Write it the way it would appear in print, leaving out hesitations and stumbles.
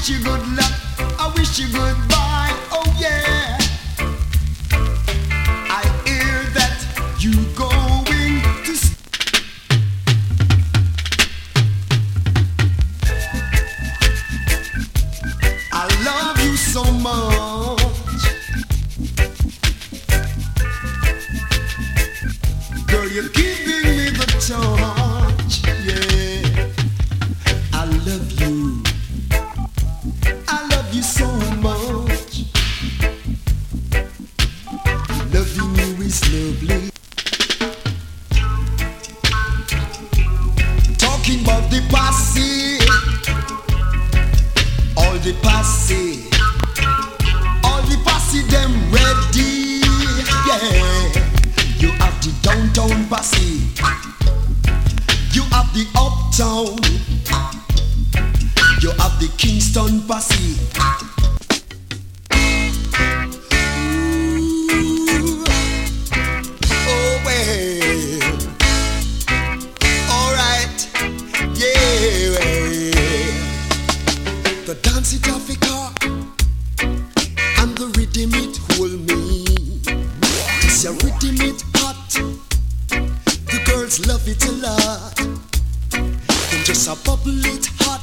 wish you good luck. I wish you goodbye. Oh yeah. I hear that you going to. I love you so much, girl. You're giving me the touch. Yeah, I love you. I love you so much. Loving you is lovely. Talking about the posse, all the posse them ready. Yeah, you have the downtown posse, you have the uptown, you have the Kingston posse. Ooh, oh well, alright, yeah. The dance it Africa and the rhythm it hold me. It's a rhythm it hot. The girls love it a lot. Them just a bubble it hot.